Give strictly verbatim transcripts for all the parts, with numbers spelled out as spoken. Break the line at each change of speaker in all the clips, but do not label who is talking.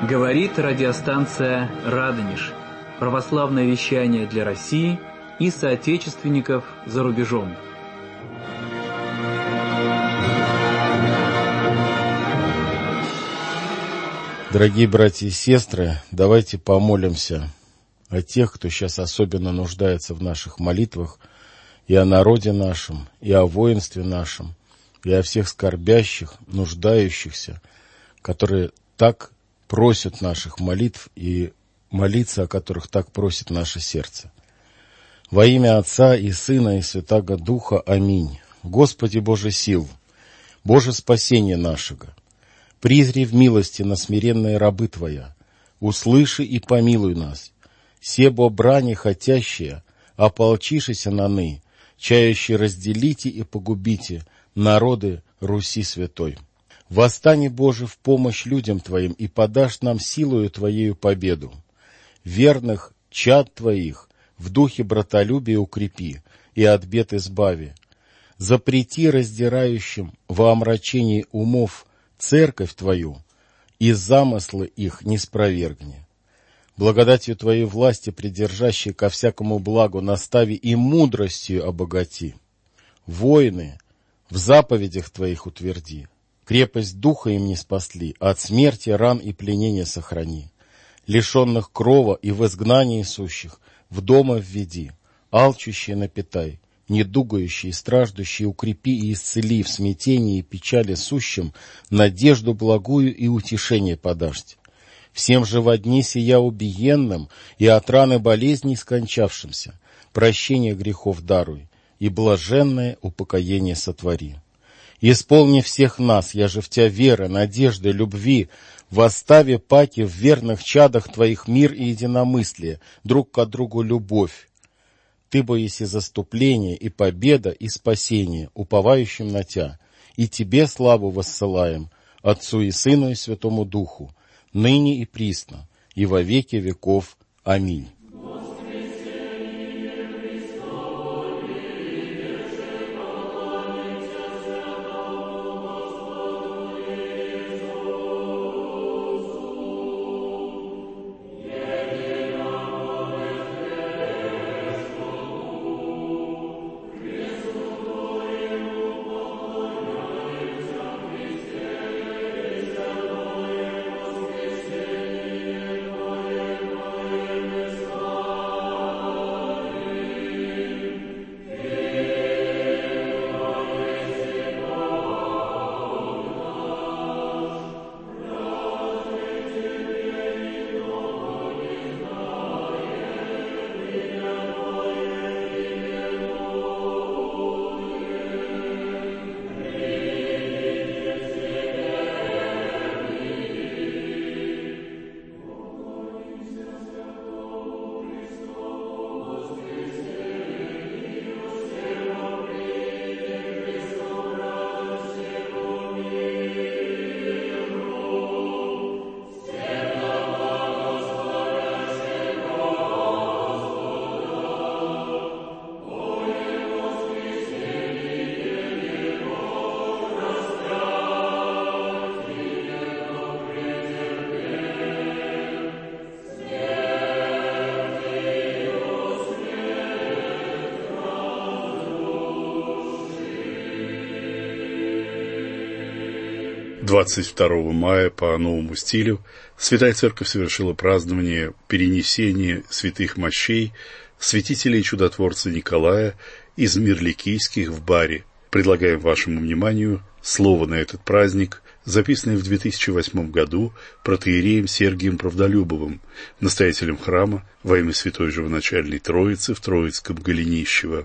Говорит радиостанция «Радонеж». Православное вещание для России и соотечественников за рубежом.
Дорогие братья и сестры, давайте помолимся о тех, кто сейчас особенно нуждается в наших молитвах, и о народе нашем, и о воинстве нашем, и о всех скорбящих, нуждающихся, которые так просят наших молитв и молиться, о которых так просит наше сердце. Во имя Отца и Сына и Святаго Духа. Аминь. Господи Боже сил, Боже спасение нашего, призри в милости на смиренные рабы Твоя, услыши и помилуй нас, себо брани хотящие, ополчишися на ны, чающие разделите и погубите народы Руси святой. Восстань, Боже, в помощь людям Твоим и подашь нам силою Твоею победу. Верных чад Твоих в духе братолюбия укрепи и от бед избави. Запрети раздирающим во омрачении умов церковь Твою и замыслы их не спровергни. Благодатью Твоей власти, придержащей ко всякому благу, настави и мудростью обогати. Воины в заповедях Твоих утверди. Крепость духа им не спасли, от смерти, ран и пленения сохрани. Лишенных крова и в изгнании сущих в дома введи, алчущие напитай, недугающие и страждущие укрепи и исцели в смятении и печали сущим, надежду благую и утешение подашьте. Всем же во дни сия убиенным и от раны болезней скончавшимся прощение грехов даруй и блаженное упокоение сотвори. Исполни всех нас, я же в Тя веры, надежды, любви, восстави паки в верных чадах Твоих мир и единомыслие, друг к другу любовь. Ты бо еси заступление и победа и спасение, уповающим на Тя, и Тебе славу воссылаем, Отцу и Сыну и Святому Духу, ныне и присно, и во веки веков. Аминь.
двадцать второго мая по новому стилю Святая Церковь совершила празднование перенесения святых мощей святителя и чудотворца Николая из Мирликийских в Бари. Предлагаем вашему вниманию слово на этот праздник, записанное в две тысячи восьмом году протоиереем Сергием Правдолюбовым, настоятелем храма во имя Святой Живоначальной Троицы в Троицком Голенищево.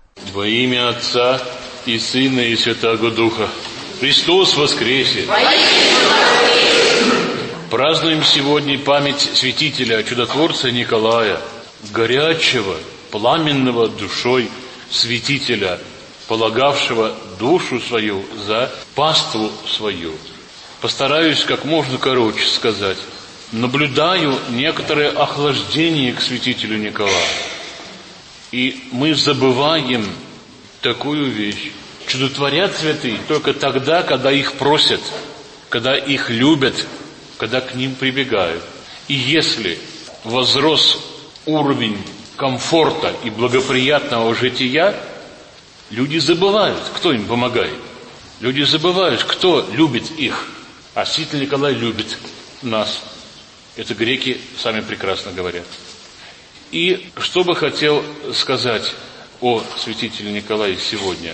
Во имя Отца и Сына и Святаго Духа. Христос воскресе! Празднуем сегодня память святителя, чудотворца Николая, горячего, пламенного душой святителя, полагавшего душу свою за паству свою. Постараюсь как можно короче сказать. Наблюдаю некоторое охлаждение к святителю Николаю. И мы забываем такую вещь. Чудотворят святые только тогда, когда их просят, когда их любят, когда к ним прибегают. И если возрос уровень комфорта и благоприятного жития, люди забывают, кто им помогает. Люди забывают, кто любит их. А святитель Николай любит нас. Это греки сами прекрасно говорят. И что бы хотел сказать о святителе Николае сегодня.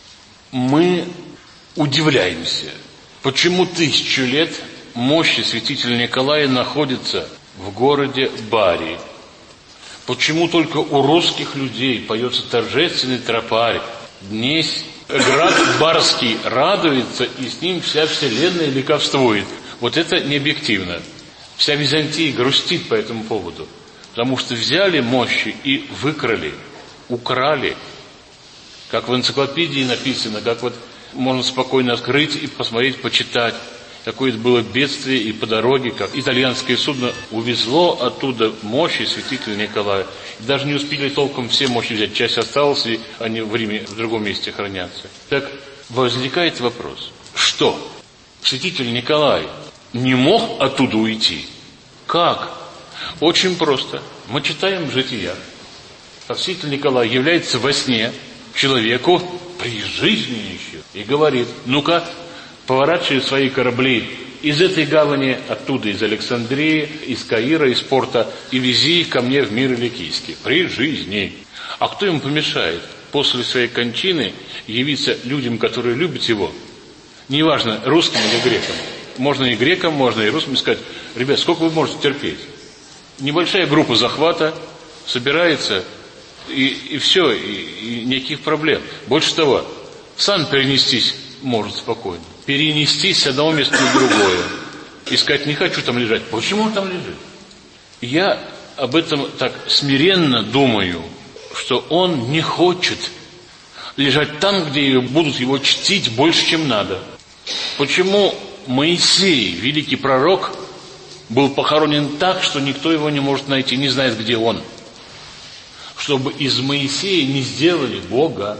Мы удивляемся, почему тысячу лет мощи святителя Николая находятся в городе Бари. Почему только у русских людей поется торжественный тропарь. Днесь град Барский радуется, и с ним вся вселенная ликовствует. Вот это не объективно. Вся Византия грустит по этому поводу. Потому что взяли мощи и выкрали, украли. Как в энциклопедии написано, как вот можно спокойно открыть и посмотреть, почитать. Какое это было бедствие, и по дороге, как итальянское судно увезло оттуда мощи святителя Николая. И даже не успели толком все мощи взять. Часть осталась, и они в Риме в другом месте хранятся. Так возникает вопрос, что святитель Николай не мог оттуда уйти? Как? Очень просто. Мы читаем жития. А святитель Николай является во сне человеку при жизни еще и говорит: ну-ка, поворачивай свои корабли из этой гавани, оттуда, из Александрии, из Каира, из порта, и вези их ко мне в мир Иликийский. При жизни. А кто ему помешает после своей кончины явиться людям, которые любят его? Неважно, русским или грекам. Можно и грекам, можно и русским сказать: ребят, сколько вы можете терпеть? Небольшая группа захвата собирается, и, и все, и, и никаких проблем. Больше того, сам перенестись может спокойно. Перенестись с одного места на другое. И сказать: не хочу там лежать. Почему он там лежит? Я об этом так смиренно думаю, что он не хочет лежать там, где будут его чтить больше, чем надо. Почему Моисей, великий пророк, был похоронен так, что никто его не может найти, не знает, где он? Чтобы из Моисея не сделали Бога,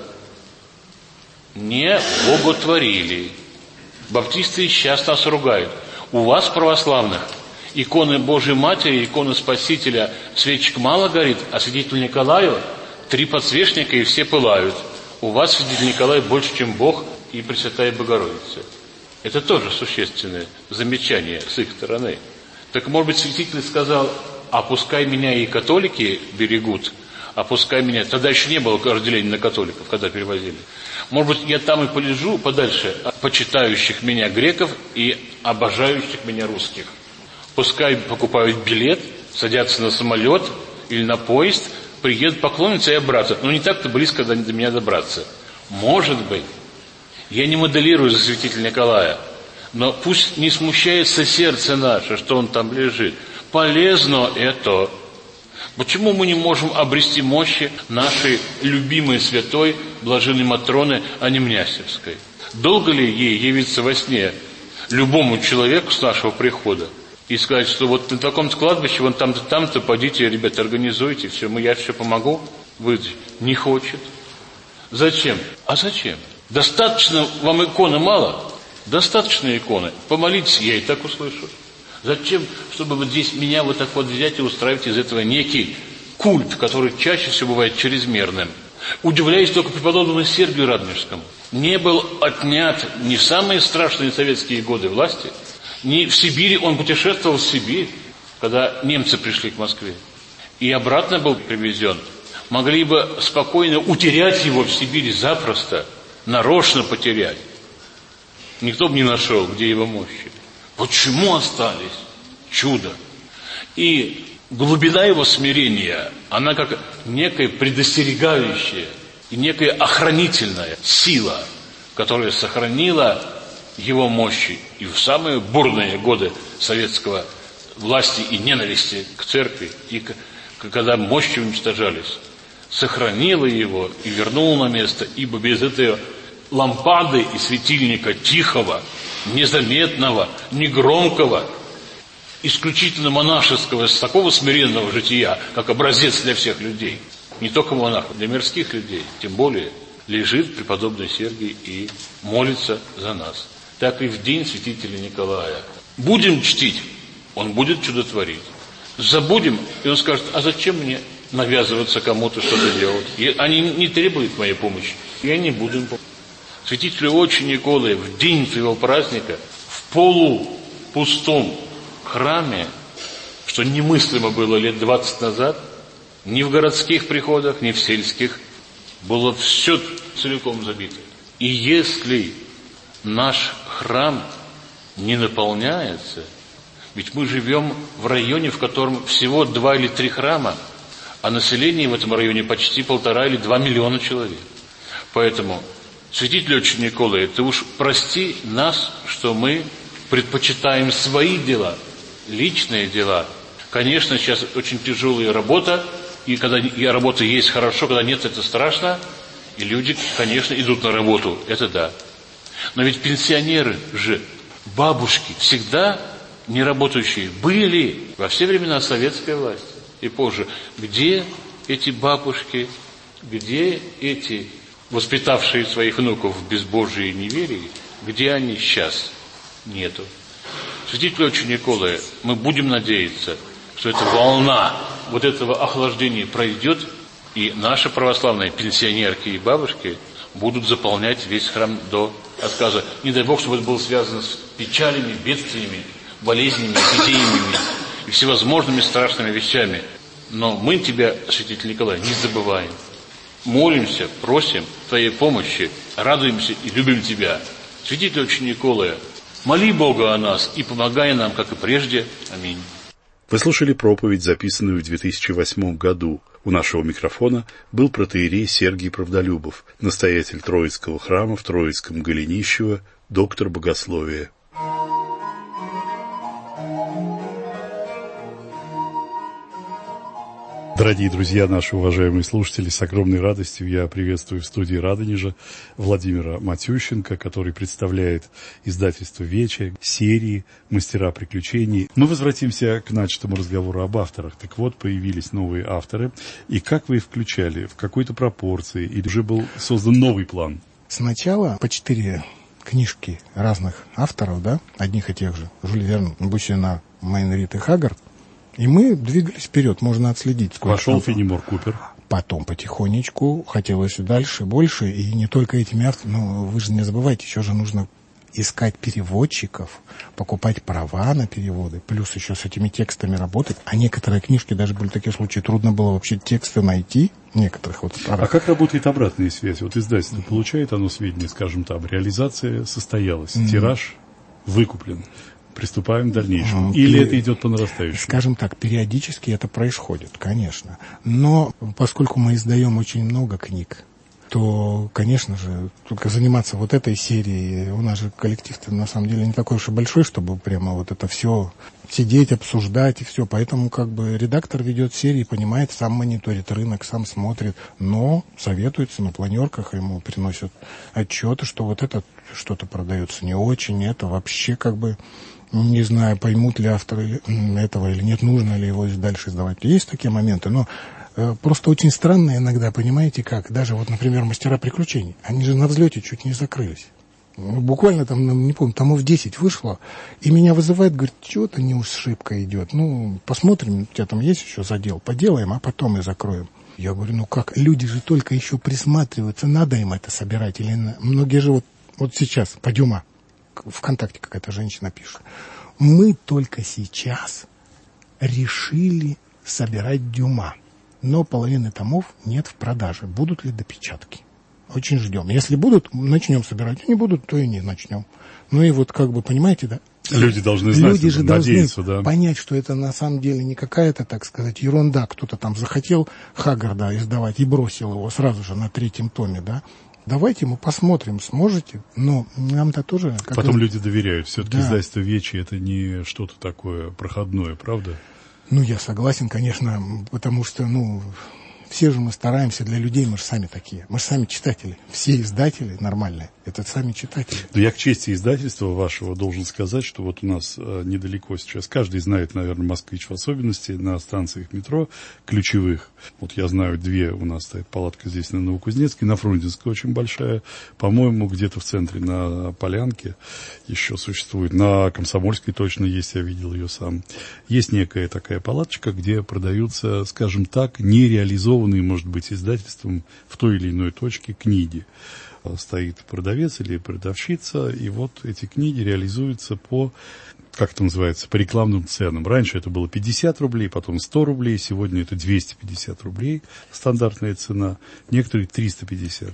не боготворили. Баптисты сейчас нас ругают. У вас, православных, иконы Божьей Матери, иконы Спасителя, свечек мало горит, а святителю Николаю три подсвечника и все пылают. У вас святитель Николай больше, чем Бог и Пресвятая Богородица. Это тоже существенное замечание с их стороны. Так, может быть, святитель сказал: а пускай меня и католики берегут, а пускай меня... Тогда еще не было разделения на католиков, когда перевозили. Может быть, я там и полежу подальше от почитающих меня греков и обожающих меня русских. Пускай покупают билет, садятся на самолет или на поезд, приедут поклониться и обратно. Но не так-то близко до меня добраться. Может быть. Я не моделирую за святителя Николая. Но пусть не смущается сердце наше, что он там лежит. Полезно это. Почему мы не можем обрести мощи нашей любимой святой, блаженной Матроны Анимнясевской? Долго ли ей явиться во сне любому человеку с нашего прихода и сказать, что вот на таком-то кладбище, вон там-то, там-то, пойдите, ребята, организуйте, все, мы, я все помогу? Вы не хочет. Зачем? А зачем? Достаточно вам иконы мало? Достаточно иконы. Помолитесь, я и так услышу. Зачем, чтобы вот здесь меня вот так вот взять и устраивать из этого некий культ, который чаще всего бывает чрезмерным? Удивляюсь только преподобному Сергию Радонежскому. Не был отнят ни в самые страшные советские годы власти, ни в Сибири. Он путешествовал в Сибирь, когда немцы пришли к Москве, и обратно был привезен. Могли бы спокойно утерять его в Сибири запросто, нарочно потерять. Никто бы не нашел, где его мощи. Почему остались? Чудо. И глубина его смирения, она как некая предостерегающая и некая охранительная сила, которая сохранила его мощи и в самые бурные годы советского власти и ненависти к церкви, и к, когда мощи уничтожались, сохранила его и вернула на место, ибо без этой лампады и светильника тихого, незаметного, негромкого, исключительно монашеского, с такого смиренного жития, как образец для всех людей, не только монахов, для мирских людей, тем более, лежит преподобный Сергий и молится за нас. Так и в день святителя Николая. Будем чтить Он будет чудотворить. Забудем, и он скажет: а зачем мне навязываться кому-то что-то делать? И они не требуют моей помощи. Я не буду им помочь. Святителю Отче Николай в день твоего праздника в полупустом храме, что немыслимо было лет двадцать назад, ни в городских приходах, ни в сельских, было все целиком забито. И если наш храм не наполняется, ведь мы живем в районе, в котором всего два или три храма, а население в этом районе почти полтора или два миллиона человек. Поэтому, святитель Отче Николай, ты уж прости нас, что мы предпочитаем свои дела, личные дела. Конечно, сейчас очень тяжелая работа, и когда и работа есть хорошо, когда нет, это страшно. И люди, конечно, идут на работу, это да. Но ведь пенсионеры же, бабушки, всегда не работающие, были во все времена советской власти и позже. Где эти бабушки, где эти воспитавшие своих внуков в безбожии и неверии, где они сейчас? Нету. Святитель Отче Николай, мы будем надеяться, что эта волна вот этого охлаждения пройдет, и наши православные пенсионерки и бабушки будут заполнять весь храм до отказа. Не дай Бог, чтобы это было связано с печалями, бедствиями, болезнями, эпидемиями и всевозможными страшными вещами. Но мы тебя, святитель Николай, не забываем. Молимся, просим твоей помощи, радуемся и любим тебя. Святитель Отче Николай, моли Бога о нас и помогай нам, как и прежде. Аминь.
Вы слушали проповедь, записанную в две тысячи восьмом году. У нашего микрофона был протоиерей Сергий Правдолюбов, настоятель Троицкого храма в Троицком Голенищево, доктор богословия.
Дорогие друзья, наши уважаемые слушатели, с огромной радостью я приветствую в студии Радонежа Владимира Матющенко, который представляет издательство «Вече», серии «Мастера приключений». Мы возвратимся к начатому разговору об авторах. Так вот, появились новые авторы. И как вы их включали? В какой-то пропорции? Или уже был создан новый план?
Сначала по четыре книжки разных авторов, да, одних и тех же. Жюль Верн, Бусина, Мейнрид и Хаггард. И мы двигались вперед, можно отследить.
Вошел Фенемор Купер.
Потом потихонечку хотелось дальше, больше. И не только этими авторами, но вы же не забывайте, еще же нужно искать переводчиков, покупать права на переводы, плюс еще с этими текстами работать. А некоторые книжки, даже были такие случаи, трудно было вообще тексты найти, некоторых вот старых.
А как работает обратная связь? Вот издательство получает оно сведения, скажем там, реализация состоялась, mm-hmm. тираж выкуплен. Приступаем к дальнейшему. Или это идет по нарастающей?
Скажем так, периодически это происходит, конечно. Но поскольку мы издаем очень много книг, то, конечно же, только заниматься вот этой серией, у нас же коллектив-то на самом деле не такой уж и большой, чтобы прямо вот это все сидеть, обсуждать и все. Поэтому как бы редактор ведет серии, понимает, сам мониторит рынок, сам смотрит, но советуется на планерках, ему приносят отчеты, что вот это что-то продается не очень, это вообще как бы... Не знаю, поймут ли авторы этого или нет, нужно ли его дальше издавать. Есть такие моменты, но э, просто очень странно иногда, понимаете, как, даже вот, например, «Мастера приключений», они же на взлете чуть не закрылись. Буквально там, не помню, томов десять вышло, и меня вызывает, говорит, что-то не уж шибко идет. Ну, посмотрим, у тебя там есть еще задел, поделаем, а потом и закроем. Я говорю, ну как, люди же только еще присматриваются, надо им это собирать или... Многие же вот, вот сейчас, по Дюма, ВКонтакте какая-то женщина пишет. Мы только сейчас решили собирать Дюма, но половины томов нет в продаже. Будут ли допечатки? Очень ждем. Если будут, начнем собирать. Если не будут, то и не начнем. Ну и вот как бы, понимаете, да?
Люди должны знать,
Люди же должны
да.
понять, что это на самом деле не какая-то, так сказать, ерунда. Кто-то там захотел Хаггарда издавать и бросил его сразу же на третьем томе, да? Давайте мы посмотрим, сможете, но нам-то тоже... Как
Потом
раз...
люди доверяют. Все-таки да. Издательство «Вече» — это не что-то такое проходное, правда?
Ну, я согласен, конечно, потому что, ну, все же мы стараемся для людей, мы же сами такие. Мы же сами читатели. Все издатели нормальные. Это сами читатели.
Но я к чести издательства вашего должен сказать, что вот у нас э, недалеко сейчас, каждый знает, наверное, «Москвич» в особенности, на станциях метро ключевых. Вот я знаю две, у нас стоит палатка здесь на Новокузнецкой, на Фрунзенской очень большая. По-моему, где-то в центре на Полянке еще существует. На Комсомольской точно есть, я видел ее сам. Есть некая такая палаточка, где продаются, скажем так, нереализованные, может быть, издательством в той или иной точке книги. Стоит продавец или продавщица, и вот эти книги реализуются по, как это называется, по рекламным ценам. Раньше это было пятьдесят рублей, потом сто рублей, сегодня это двести пятьдесят рублей, стандартная цена, некоторые триста пятьдесят.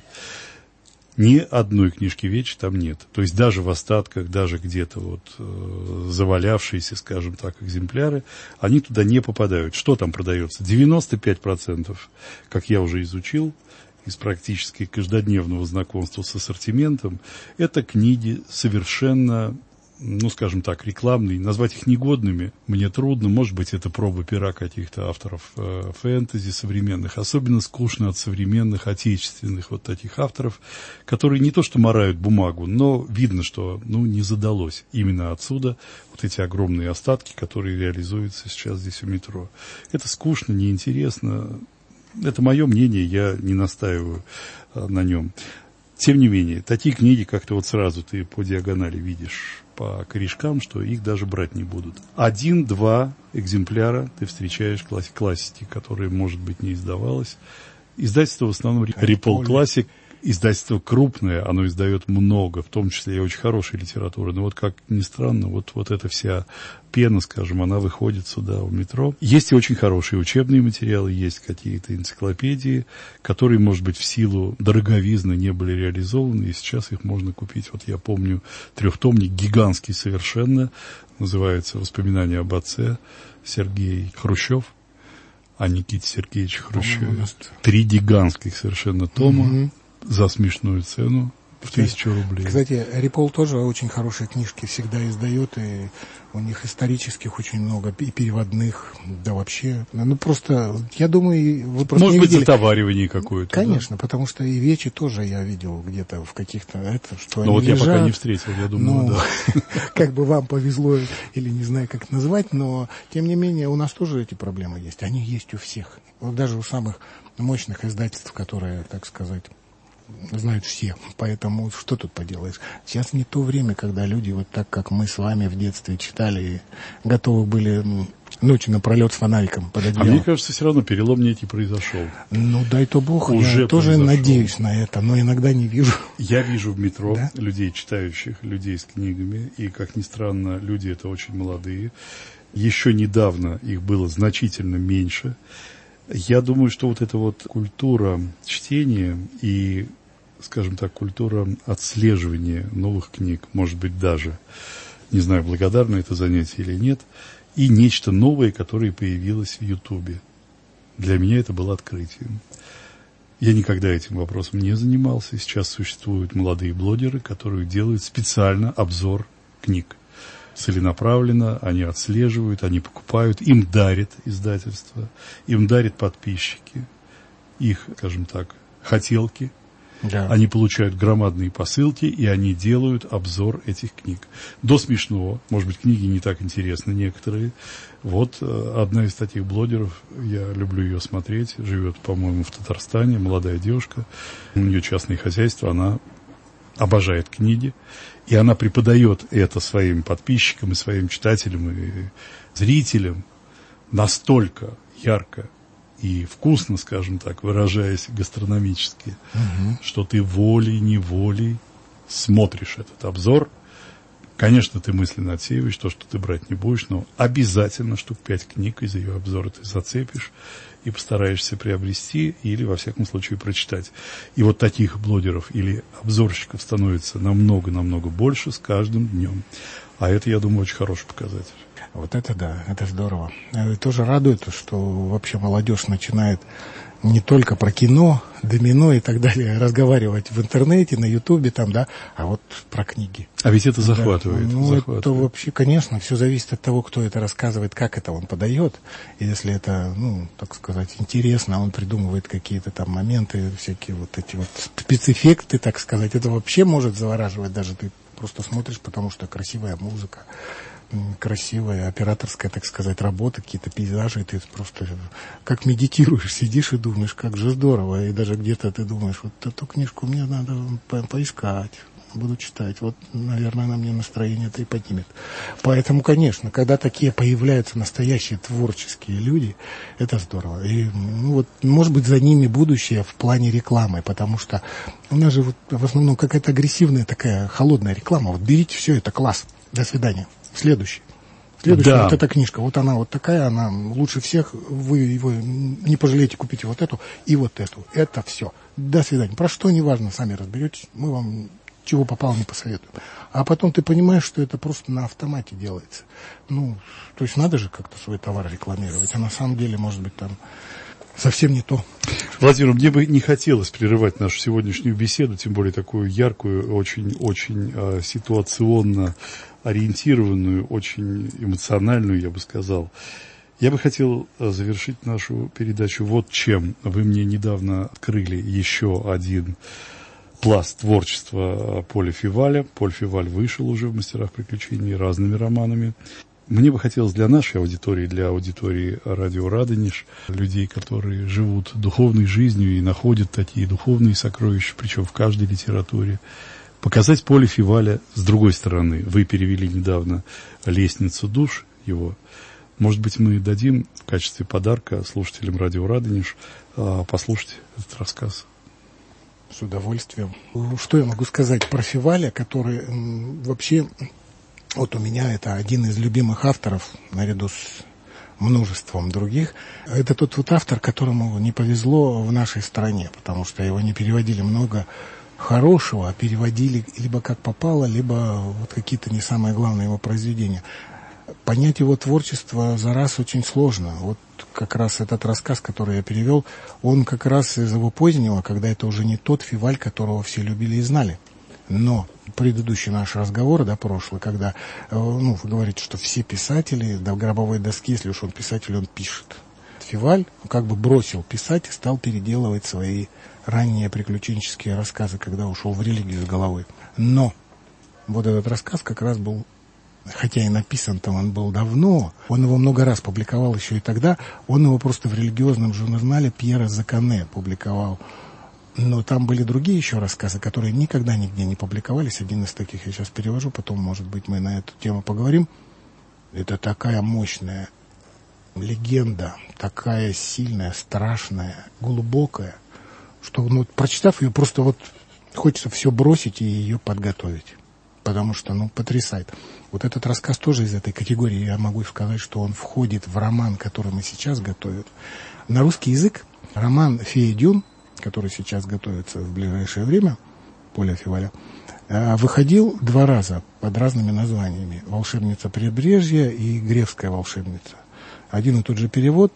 Ни одной книжки Вечи там нет. То есть даже в остатках, даже где-то вот э, завалявшиеся, скажем так, экземпляры, они туда не попадают. Что там продается? девяносто пять процентов, как я уже изучил, из практически каждодневного знакомства с ассортиментом, это книги совершенно, ну, скажем так, рекламные. Назвать их негодными мне трудно. Может быть, это проба пера каких-то авторов э, фэнтези современных. Особенно скучно от современных, отечественных вот таких авторов, которые не то что марают бумагу, но видно, что, ну, не задалось. Именно отсюда вот эти огромные остатки, которые реализуются сейчас здесь у метро. Это скучно, неинтересно. Это мое мнение, я не настаиваю а, на нем. Тем не менее, такие книги, как-то вот сразу ты по диагонали видишь по корешкам, что их даже брать не будут. Один-два экземпляра ты встречаешь класс- классики, которые, может быть, не издавалось. Издательство в основном Рипол Классик. Издательство крупное, оно издает много, в том числе и очень хорошей литературы. Но вот как ни странно, вот, вот эта вся пена, скажем, она выходит сюда, в метро. Есть и очень хорошие учебные материалы, есть какие-то энциклопедии, которые, может быть, в силу дороговизны не были реализованы, и сейчас их можно купить. Вот я помню трехтомник, гигантский совершенно, называется «Воспоминания об отце», Сергей Хрущев, о Никите Сергеевиче Хрущеве. Три гигантских совершенно тома. Угу. За смешную цену в тысячу рублей.
Кстати, Рипол тоже очень хорошие книжки всегда издает, и у них исторических очень много, и переводных, да вообще. Ну, просто, я думаю, вы просто
Может
не
быть,
видели.
затоваривание какое-то.
Конечно,
да?
Потому что и Вечи тоже я видел где-то в каких-то, это, что
но
они
вот
лежат.
я пока не встретил, я думаю,
ну,
да.
Как бы вам повезло, или не знаю, как это назвать, но, тем не менее, у нас тоже эти проблемы есть. Они есть у всех. Вот даже у самых мощных издательств, которые, так сказать, знают все, поэтому что тут поделаешь. Сейчас не то время, когда люди вот так, как мы с вами в детстве читали, готовы были ночью напролет с фонариком под одеялом.
А мне кажется, все равно перелом некий произошел.
Ну, дай-то Бог,
Уже
я тоже
произошел.
надеюсь на это, но иногда не вижу.
Я вижу в метро
да?
людей читающих, людей с книгами, и, как ни странно, люди это очень молодые. Еще недавно их было значительно меньше. Я думаю, что вот эта вот культура чтения и, скажем так, культура отслеживания новых книг, может быть, даже, не знаю, благодарно это занятие или нет, и нечто новое, которое появилось в Ютубе. Для меня это было открытием. Я никогда этим вопросом не занимался. Сейчас существуют молодые блогеры, которые делают специально обзор книг. Целенаправленно они отслеживают, они покупают, им дарят издательство, им дарят подписчики, их, скажем так, хотелки.
Да.
Они получают громадные посылки, и они делают обзор этих книг. До смешного. Может быть, книги не так интересны некоторые. Вот э, одна из таких блогеров, я люблю ее смотреть, живет, по-моему, в Татарстане, молодая девушка. У нее частное хозяйство, она обожает книги. И она преподает это своим подписчикам и своим читателям и зрителям настолько ярко и вкусно, скажем так, выражаясь гастрономически, угу. что ты волей-неволей смотришь этот обзор. Конечно, ты мысленно отсеиваешь то, что ты брать не будешь, но обязательно штук пять книг из ее обзора ты зацепишь и постараешься приобрести или, во всяком случае, прочитать. И вот таких блогеров или обзорщиков становится намного-намного больше с каждым днем. А это, я думаю, очень хороший показатель.
Вот это да, это здорово. Это тоже радует, что вообще молодежь начинает не только про кино домино и так далее, разговаривать в интернете, на Ютубе там, да, а вот про книги.
А ведь это захватывает.
Да. Ну,
захватывает.
это вообще, конечно, все зависит от того, кто это рассказывает, как это он подает. И если это, ну, так сказать, интересно, он придумывает какие-то там моменты, всякие вот эти вот спецэффекты, так сказать, это вообще может завораживать, даже ты просто смотришь, потому что красивая музыка, красивая операторская, так сказать, работа, какие-то пейзажи, и ты просто как медитируешь, сидишь и думаешь, как же здорово, и даже где-то ты думаешь, вот эту книжку мне надо по поискать, буду читать, вот, наверное, она мне настроение-то и поднимет. Поэтому, конечно, когда такие появляются настоящие творческие люди, это здорово. И, ну, вот, может быть, за ними будущее в плане рекламы, потому что у нас же вот, в основном какая-то агрессивная такая холодная реклама. Вот берите все, это класс, до свидания. Следующий. Следующая, да. Вот эта книжка, вот она вот такая, она лучше всех, вы его не пожалеете, купите вот эту и вот эту. Это все. До свидания. Про что, неважно, сами разберетесь, мы вам чего попало не посоветуем. А потом ты понимаешь, что это просто на автомате делается. Ну, то есть надо же как-то свой товар рекламировать, а на самом деле, может быть, там совсем не то.
Владимир, мне бы не хотелось прерывать нашу сегодняшнюю беседу, тем более такую яркую, очень-очень э, ситуационно ориентированную, очень эмоциональную, я бы сказал. Я бы хотел завершить нашу передачу вот чем. Вы мне недавно открыли еще один пласт творчества Поля Феваля. Поль Феваль вышел уже в «Мастерах приключений» разными романами. Мне бы хотелось для нашей аудитории, для аудитории радио «Радонеж», людей, которые живут духовной жизнью и находят такие духовные сокровища, причем в каждой литературе, показать Поля Феваля с другой стороны. Вы перевели недавно «Лестницу душ» его. Может быть, мы дадим в качестве подарка слушателям радио «Радонеж» послушать этот рассказ.
С удовольствием. Что я могу сказать про Феваля, который м, вообще, вот у меня это один из любимых авторов, наряду с множеством других. Это тот вот автор, которому не повезло в нашей стране, потому что его не переводили много хорошего, а переводили либо как попало, либо вот какие-то не самые главные его произведения. Понять его творчество за раз очень сложно. Вот как раз этот рассказ, который я перевел, он как раз из его позднего, когда это уже не тот Феваль, которого все любили и знали. Но предыдущий наш разговор, да, прошлый, когда, ну, вы говорите, что все писатели до гробовой доски, если уж он писатель, он пишет. Феваль как бы бросил писать и стал переделывать свои ранние приключенческие рассказы, когда ушел в религию с головой. Но вот этот рассказ как раз был, хотя и написан-то он был давно, он его много раз публиковал еще и тогда, он его просто в религиозном журнале Пьера Закане публиковал. Но там были другие еще рассказы, которые никогда нигде не публиковались. Один из таких я сейчас перевожу, потом, может быть, мы на эту тему поговорим. Это такая мощная легенда, такая сильная, страшная, глубокая, что, ну, прочитав ее, просто вот хочется все бросить и ее подготовить. Потому что, ну, потрясает. Вот этот рассказ тоже из этой категории. Я могу сказать, что он входит в роман, который мы сейчас готовим. На русский язык роман «Фея Дюн», который сейчас готовится в ближайшее время, Поля Феваля, выходил два раза под разными названиями. «Волшебница Прибрежья» и «Гревская волшебница». Один и тот же перевод.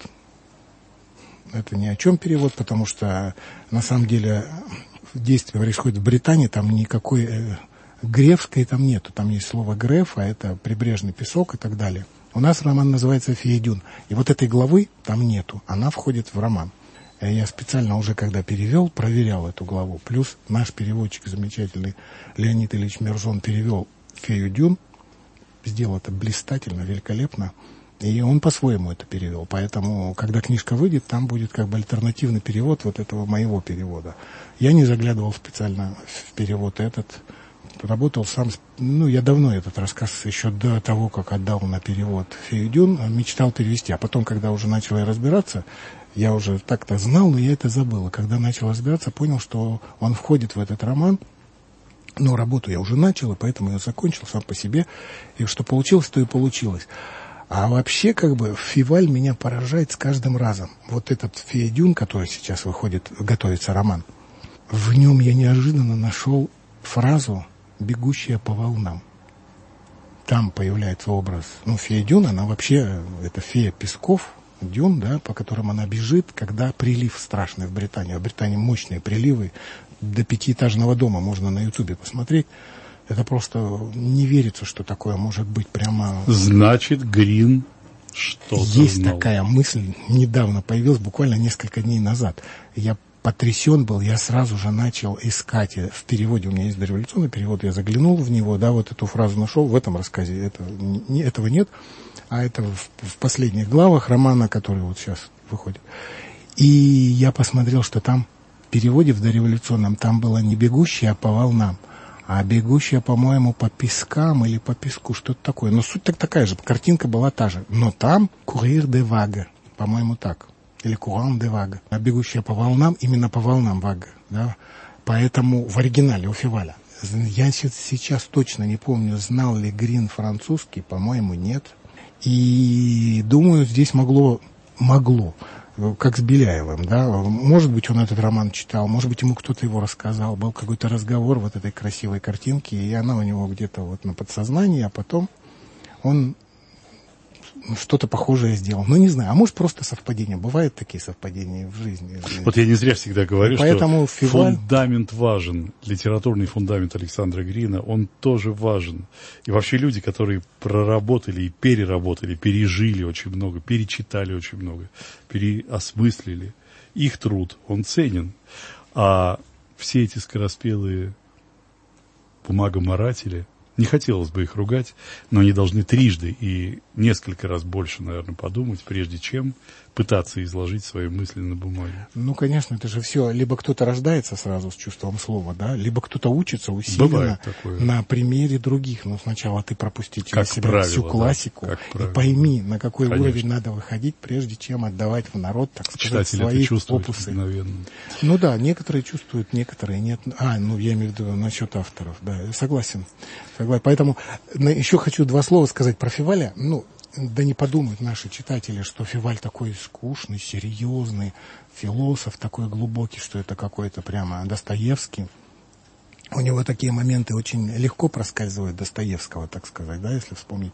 Это ни о чем перевод, потому что на самом деле действие происходит в Британии, там никакой Гревской там нету. Там есть слово «греф», а это прибрежный песок и так далее. У нас роман называется «Фея Дюн». И вот этой главы там нету. Она входит в роман. Я специально уже, когда перевел, проверял эту главу. Плюс наш переводчик замечательный Леонид Ильич Мержон перевел «Фею Дюн». Сделал это блистательно, великолепно. И он по-своему это перевел. Поэтому, когда книжка выйдет, там будет как бы альтернативный перевод вот этого моего перевода. Я не заглядывал специально в перевод этот. Работал сам, ну, я давно этот рассказ, еще до того, как отдал на перевод «Фею Дюн», мечтал перевести. А потом, когда уже начал я разбираться, я уже так-то знал, но я это забыл. А когда начал разбираться, понял, что он входит в этот роман. Но работу я уже начал, и поэтому я закончил сам по себе. И что получилось, то и получилось. А вообще, как бы, Феваль меня поражает с каждым разом. Вот этот «Фея Дюн», который сейчас выходит, готовится роман, в нем я неожиданно нашел фразу «бегущая по волнам». Там появляется образ, ну, Фея Дюн, она вообще, это фея песков, дюн, да, по которым она бежит, когда прилив страшный в Британии. В Британии мощные приливы, до пятиэтажного дома можно на Ютубе посмотреть. Это просто не верится, что такое может быть прямо...
Значит, Грин что-то
Есть
знал.
такая мысль, недавно появилась, буквально несколько дней назад. Я потрясен был, я сразу же начал искать. В переводе, у меня есть дореволюционный перевод, я заглянул в него, да, вот эту фразу нашел. В этом рассказе это, не, этого нет, а это в, в последних главах романа, который вот сейчас выходит. И я посмотрел, что там в переводе в дореволюционном там было не «бегущая», а «по волнам». А «бегущая», по-моему, по пескам или по песку, что-то такое. Но суть так такая же, картинка была та же. Но там «courir de vague», по-моему, так. Или «courant de vague». А «бегущая по волнам», именно по волнам «vague». Да? Поэтому в оригинале у Феваля. Я сейчас точно не помню, знал ли Грин французский, по-моему, нет. И думаю, здесь могло, могло. Как с Беляевым, да, может быть, он этот роман читал, может быть, ему кто-то его рассказал, был какой-то разговор вот этой красивой картинки, и она у него где-то вот на подсознании, а потом он что-то похожее сделал. Ну, не знаю, а может, просто совпадение. Бывают такие совпадения в жизни.
Вот я не зря всегда говорю,
Поэтому
что
Феваль...
фундамент важен, литературный фундамент Александра Грина, он тоже важен. И вообще люди, которые проработали и переработали, пережили очень много, перечитали очень много, переосмыслили, их труд, он ценен. А все эти скороспелые бумагоморатели, не хотелось бы их ругать, но они должны трижды и несколько раз больше, наверное, подумать, прежде чем пытаться изложить свои мысли на бумаге.
Ну, конечно, это же все. Либо кто-то рождается сразу с чувством слова, да, либо кто-то учится усиленно на примере других. Но сначала ты пропусти через себя правило, всю классику да, и пойми, на какой конечно. Уровень надо выходить, прежде чем отдавать в народ, так сказать,
читатели
свои
это чувствуют
опусы.
Мгновенно.
Ну да, некоторые чувствуют, некоторые нет. А, ну я имею в виду насчет авторов, да, согласен. согласен. Поэтому еще хочу два слова сказать про Феваля. Ну, да не подумают наши читатели, что Феваль такой скучный, серьезный, философ такой глубокий, что это какой-то прямо Достоевский. У него такие моменты очень легко проскальзывают Достоевского, так сказать, да, если вспомнить.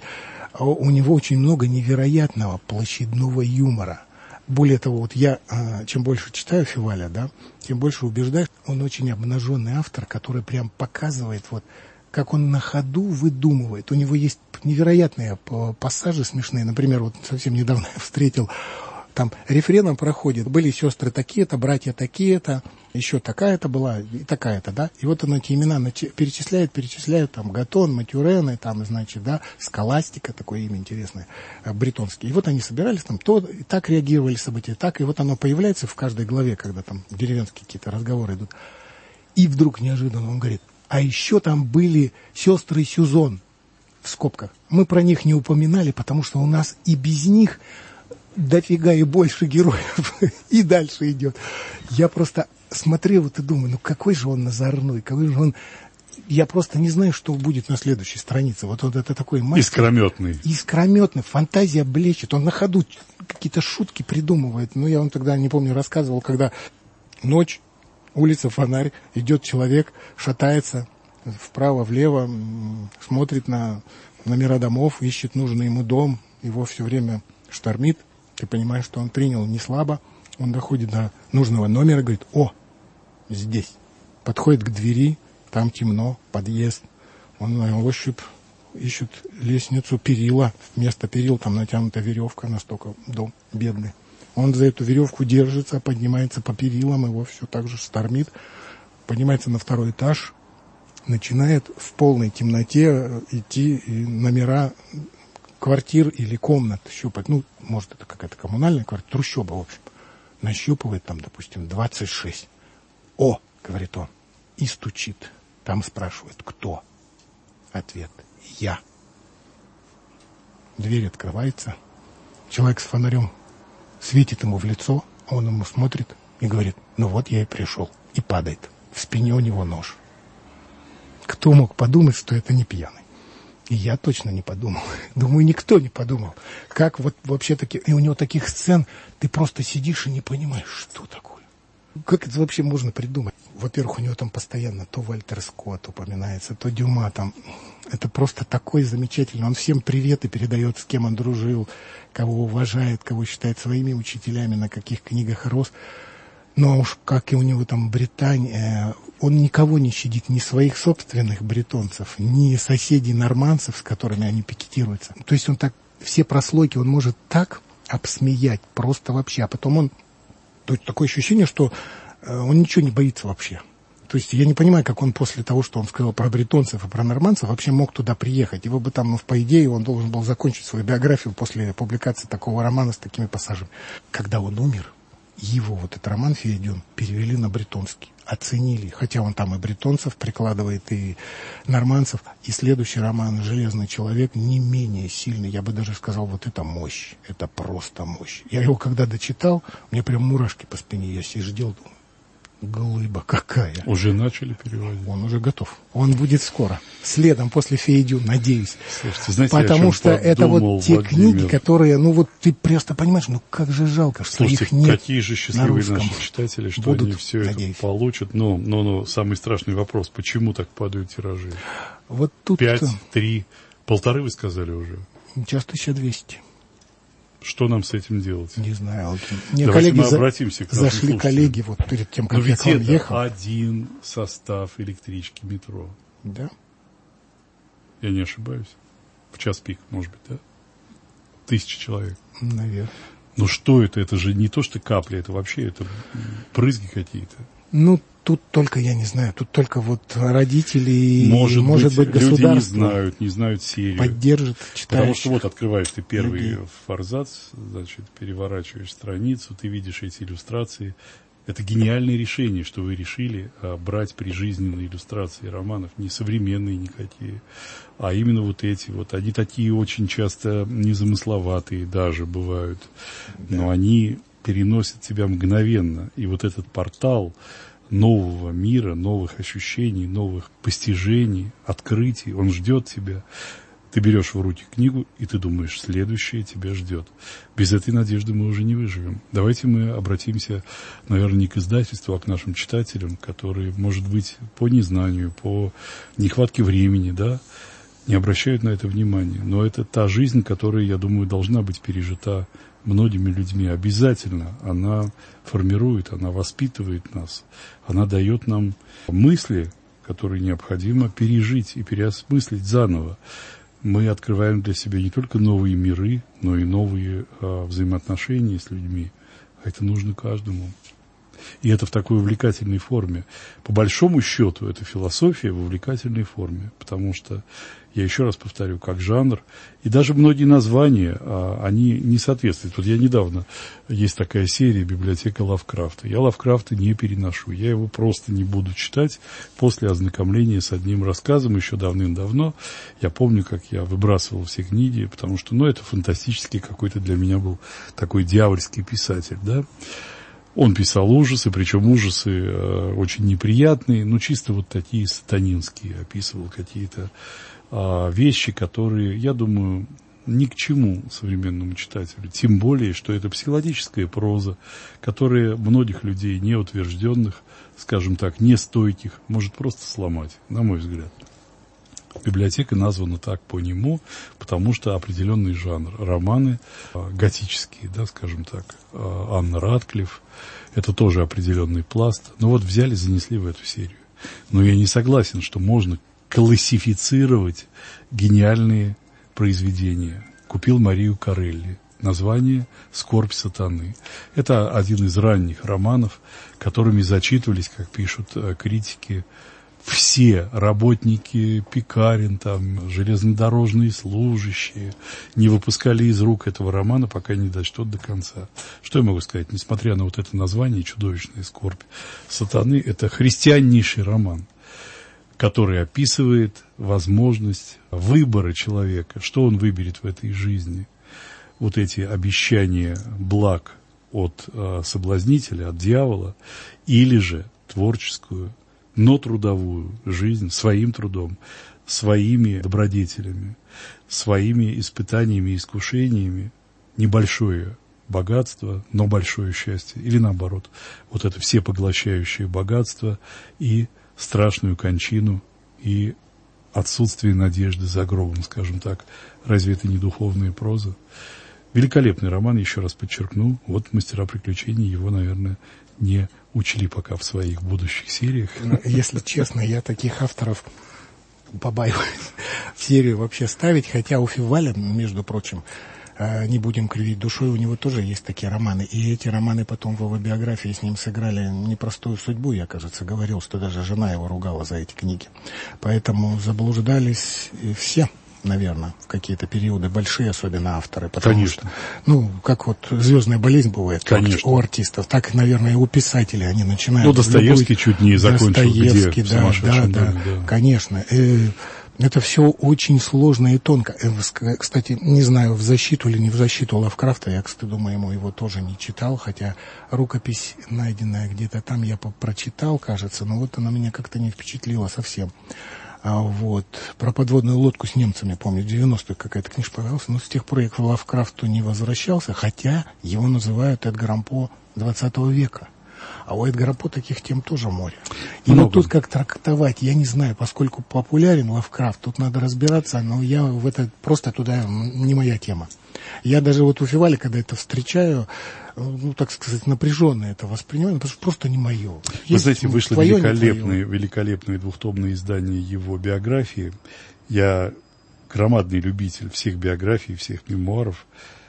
У него очень много невероятного площадного юмора. Более того, вот я, чем больше читаю Феваля, да, тем больше убеждаюсь, он очень обнаженный автор, который прям показывает вот как он на ходу выдумывает. У него есть невероятные пассажи смешные. Например, вот совсем недавно я встретил, там рефреном проходит, были сестры такие-то, братья такие-то, еще такая-то была и такая-то, да. И вот он эти имена перечисляет, перечисляет, там, Гатон, Матюрены, там, значит, да, Скаластика, такое имя интересное, бретонское. И вот они собирались там, то, и так реагировали события, так, и вот оно появляется в каждой главе, когда там деревенские какие-то разговоры идут. И вдруг неожиданно он говорит: а еще там были сестры Сюзон, в скобках. Мы про них не упоминали, потому что у нас и без них дофига и больше героев. И дальше идет. Я просто смотрел вот и думаю, ну какой же он назорной, какой же он... Я просто не знаю, что будет на следующей странице. Вот, вот это такой мастер.
Искрометный.
Искрометный. Фантазия блещет. Он на ходу какие-то шутки придумывает. Ну, я вам тогда, не помню, рассказывал, когда ночь, улица, фонарь, идет человек, шатается вправо-влево, смотрит на номера домов, ищет нужный ему дом, его все время штормит. Ты понимаешь, что он принял не слабо. Он доходит до нужного номера, говорит: о, здесь. Подходит к двери, там темно, подъезд. Он на ощупь ищет лестницу, перила. Вместо перил там натянута веревка, настолько дом бедный. Он за эту веревку держится, поднимается по перилам, его все так же штормит, поднимается на второй этаж, начинает в полной темноте идти и номера квартир или комнат щупать. Ну, может, это какая-то коммунальная квартира, трущоба, в общем. Нащупывает там, допустим, двадцать шесть. О, говорит он, и стучит. Там спрашивают, кто? Ответ: я. Дверь открывается, человек с фонарем светит ему в лицо, он ему смотрит и говорит: ну вот я и пришел. И падает. В спине у него нож. Кто мог подумать, что это не пьяный? И я точно не подумал. Думаю, никто не подумал. Как вот вообще такие... И у него таких сцен, ты просто сидишь и не понимаешь, что такое. Как это вообще можно придумать? во-первых, у него там постоянно то Вальтер Скотт упоминается, то Дюма там. Это просто такой замечательный. Он всем приветы передает, с кем он дружил, кого уважает, кого считает своими учителями, на каких книгах рос. Но уж как и у него там Британия, он никого не щадит, ни своих собственных бретонцев, ни соседей нормандцев, с которыми они пикетируются. То есть он так, все прослойки он может так обсмеять, просто вообще. А потом он, то есть такое ощущение, что он ничего не боится вообще. То есть я не понимаю, как он после того, что он сказал про бретонцев и про нормандцев, вообще мог туда приехать. Его бы там, ну, по идее, он должен был закончить свою биографию после публикации такого романа с такими пассажами. Когда он умер, его вот этот роман «Феодион» перевели на бретонский, оценили. Хотя он там и бретонцев прикладывает, и нормандцев. И следующий роман «Железный человек» не менее сильный. Я бы даже сказал, вот это мощь. Это просто мощь. Я его когда дочитал, мне прям мурашки по спине. Я сидел, думаю, глыба какая.
Уже начали переводить?
Он уже готов. Он будет скоро. Следом после «Феодион», надеюсь.
Слушайте, знаете,
потому что
подумал,
это вот те
Владимир.
книги, которые, ну вот ты просто понимаешь, ну как же жалко, что
Слушайте,
их нет.
Какие же счастливые наши читатели, что
Будут,
они все
надеюсь.
это получат. Но, но, но самый страшный вопрос, почему так падают тиражи?
Вот тут
Пять, три, полторы вы сказали уже.
сейчас тысяча двести.
Что нам с этим делать?
Не знаю. Мне
Давайте
коллеги
мы обратимся к нашим
зашли
слушателям.
коллеги вот перед тем, как
Но
я
ведь
к вам
это
ехал.
один состав электрички метро.
Да?
Я не ошибаюсь. В час пик, может быть, да? Тысяча человек.
Наверное.
Ну что это? Это же не то, что капли, это вообще это брызги какие-то.
Ну, тут только, я не знаю, тут только вот родители,
Может,
может быть,
быть
государство
люди не знают, не знают серию.
поддержит читающих.
Потому что вот открываешь ты первый
людей.
форзац, значит, переворачиваешь страницу, ты видишь эти иллюстрации. Это гениальное решение, что вы решили а, брать прижизненные иллюстрации романов, не современные никакие, а именно вот эти вот. Они такие очень часто незамысловатые даже бывают, да. Но они переносят тебя мгновенно. И вот этот портал нового мира, новых ощущений, новых постижений, открытий, он ждет тебя. Ты берешь в руки книгу, и ты думаешь, следующее тебя ждет. Без этой надежды мы уже не выживем. Давайте мы обратимся, наверное, не к издательству, а к нашим читателям, которые, может быть, по незнанию, по нехватке времени, да, не обращают на это внимания. Но это та жизнь, которая, я думаю, должна быть пережита многими людьми. Обязательно она формирует, она воспитывает нас, она дает нам мысли, которые необходимо пережить и переосмыслить заново. Мы открываем для себя не только новые миры, но и новые а, взаимоотношения с людьми. А это нужно каждому. И это в такой увлекательной форме. По большому счету, это философия в увлекательной форме. Потому что, я еще раз повторю, как жанр, и даже многие названия, а, они не соответствуют. Вот я недавно, есть такая серия «Библиотека Лавкрафта». Я Лавкрафта не переношу. Я его просто не буду читать после ознакомления с одним рассказом еще давным-давно. Я помню, как я выбрасывал все книги, потому что, ну, это фантастический какой-то для меня был такой дьявольский писатель, да. Он писал ужасы, причем ужасы э, очень неприятные, но чисто вот такие сатанинские, описывал какие-то э, вещи, которые, я думаю, ни к чему современному читателю. Тем более, что это психологическая проза, которая многих людей неутвержденных, скажем так, нестойких, может просто сломать, на мой взгляд. Библиотека названа так по нему, потому что определенный жанр. Романы э, готические, да, скажем так, э, Анна Ратклифф, это тоже определенный пласт. Но вот взяли, занесли в эту серию. Но я не согласен, что можно классифицировать гениальные произведения. Купил Марию Корелли. Название «Скорбь сатаны». Это один из ранних романов, которыми зачитывались, как пишут э, критики, все работники пекарен, там, железнодорожные служащие не выпускали из рук этого романа, пока не дочтут до конца. Что я могу сказать? Несмотря на вот это название «Чудовищная скорбь сатаны», это христианнейший роман, который описывает возможность выбора человека, что он выберет в этой жизни. Вот эти обещания благ от э, соблазнителя, от дьявола, или же творческую, но трудовую жизнь своим трудом, своими добродетелями, своими испытаниями и искушениями, небольшое богатство, но большое счастье, или наоборот, вот это всепоглощающее богатство и страшную кончину, и отсутствие надежды за гробом, скажем так. Разве это не духовная проза? Великолепный роман, еще раз подчеркну. Вот «Мастера приключений» его, наверное, не учли пока в своих будущих сериях.
Но, если честно, я таких авторов побаиваюсь в серию вообще ставить, хотя у Феваля, между прочим, не будем кривить душой, у него тоже есть такие романы. И эти романы потом в его биографии с ним сыграли непростую судьбу. Я, кажется, говорил, что даже жена его ругала за эти книги. Поэтому заблуждались все, наверное, в какие-то периоды, большие особенно авторы. Потому
Конечно.
Что, ну, как вот звездная болезнь бывает
Конечно.
у артистов, так, наверное, и у писателей они начинают.
Ну, Достоевский чуть не закончил,
Достоевский,
где
да,
в
да,
доме,
да,
да,
конечно. Это все очень сложно и тонко. Кстати, не знаю, в защиту или не в защиту Лавкрафта, я, к стыду моему, его тоже не читал, хотя рукопись, найденная где-то там, я прочитал, кажется, но вот она меня как-то не впечатлила совсем. А вот про подводную лодку с немцами, помню, в девяностых какая-то книжка появилась, но с тех пор я к Лавкрафту не возвращался, хотя его называют Эдгаром По двадцатого века. А у Эдгара По таких тем тоже море. И
Много.
вот тут как трактовать, я не знаю, поскольку популярен Лавкрафт, тут надо разбираться, но я в это просто туда не моя тема. Я даже вот у Феваля, когда это встречаю, ну, так сказать, напряженно это воспринимаю, потому что просто не мое. Есть,
Вы знаете, вышло
твое,
великолепное, великолепное двухтомное издание его биографии. Я громадный любитель всех биографий, всех мемуаров.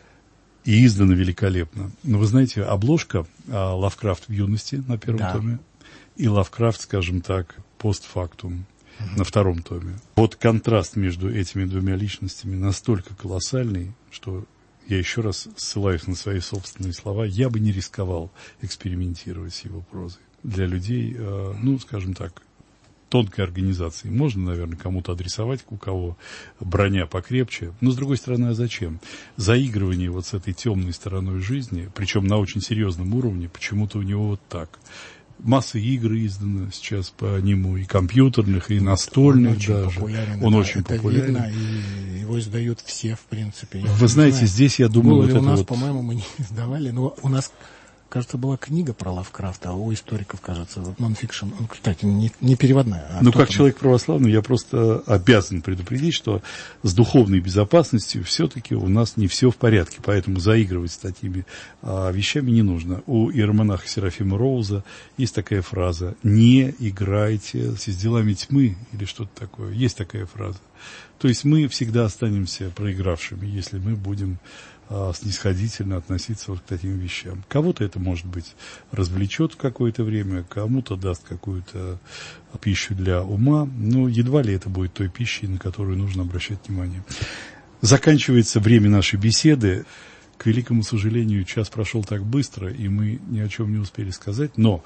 И издано великолепно. Но вы знаете, обложка а, «Лавкрафт в юности» на первом
да.
томе и «Лавкрафт», скажем так, «постфактум» угу. на втором томе. Вот контраст между этими двумя личностями настолько колоссальный, что я еще раз ссылаюсь на свои собственные слова, я бы не рисковал экспериментировать с его прозой. Для людей, а, ну, скажем так, тонкой организации. Можно, наверное, кому-то адресовать, у кого броня покрепче. Но, с другой стороны, а зачем? Заигрывание вот с этой темной стороной жизни, причем на очень серьезном уровне, почему-то у него вот так. Масса игр издано сейчас по нему, и компьютерных, и настольных
он очень
даже.
Популярен,
Он
да,
очень
это
популярен.
Видно, и его издают все, в принципе. Я
Вы знаете,
знаю.
здесь, я думаю,
Было
вот
ли у
это
нас,
вот...
по-моему, мы не издавали, но у нас... Кажется, была книга про Лавкрафта, а у историков, кажется, вот нон-фикшн. Он, кстати, не, не переводная. А
ну, как
там...
человек православный, я просто обязан предупредить, что с духовной безопасностью все-таки у нас не все в порядке, поэтому заигрывать с такими а, вещами не нужно. У иеромонаха Серафима Роуза есть такая фраза: «Не играйте с делами тьмы» или что-то такое. Есть такая фраза. То есть мы всегда останемся проигравшими, если мы будем снисходительно относиться вот к таким вещам. Кого-то это, может быть, развлечет в какое-то время, кому-то даст какую-то пищу для ума, но едва ли это будет той пищей, на которую нужно обращать внимание. Заканчивается время нашей беседы. К великому сожалению, час прошел так быстро, и мы ни о чем не успели сказать, но